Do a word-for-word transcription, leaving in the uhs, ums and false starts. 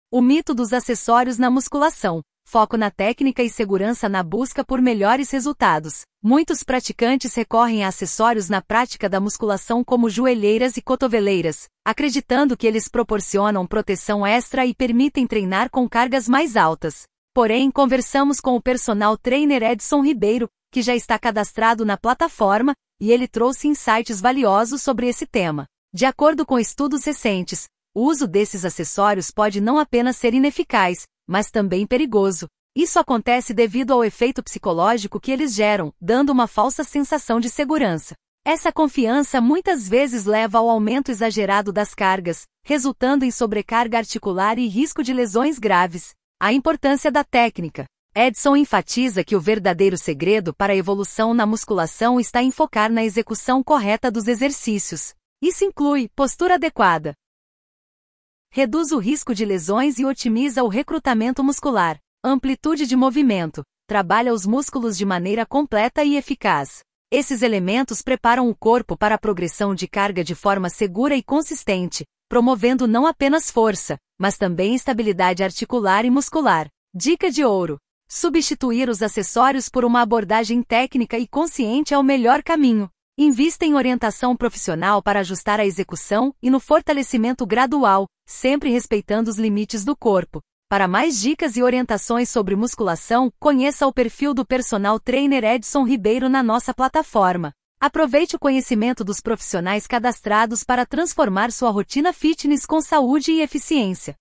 O mito dos acessórios na musculação. Foco na técnica e segurança na busca por melhores resultados. Muitos praticantes recorrem a acessórios na prática da musculação como joelheiras e cotoveleiras, acreditando que eles proporcionam proteção extra e permitem treinar com cargas mais altas. Porém, conversamos com o personal trainer Edson Ribeiro, que já está cadastrado na plataforma, e ele trouxe insights valiosos sobre esse tema. De acordo com estudos recentes, o uso desses acessórios pode não apenas ser ineficaz, mas também perigoso. Isso acontece devido ao efeito psicológico que eles geram, dando uma falsa sensação de segurança. Essa confiança muitas vezes leva ao aumento exagerado das cargas, resultando em sobrecarga articular e risco de lesões graves. A importância da técnica. Edson enfatiza que o verdadeiro segredo para a evolução na musculação está em focar na execução correta dos exercícios. Isso inclui postura adequada, reduz o risco de lesões e otimiza o recrutamento muscular. Amplitude de movimento. Trabalha os músculos de maneira completa e eficaz. Esses elementos preparam o corpo para a progressão de carga de forma segura e consistente, promovendo não apenas força, mas também estabilidade articular e muscular. Dica de ouro. Substituir os acessórios por uma abordagem técnica e consciente é o melhor caminho. Invista em orientação profissional para ajustar a execução e no fortalecimento gradual, sempre respeitando os limites do corpo. Para mais dicas e orientações sobre musculação, conheça o perfil do personal trainer Edson Ribeiro na nossa plataforma. Aproveite o conhecimento dos profissionais cadastrados para transformar sua rotina fitness com saúde e eficiência.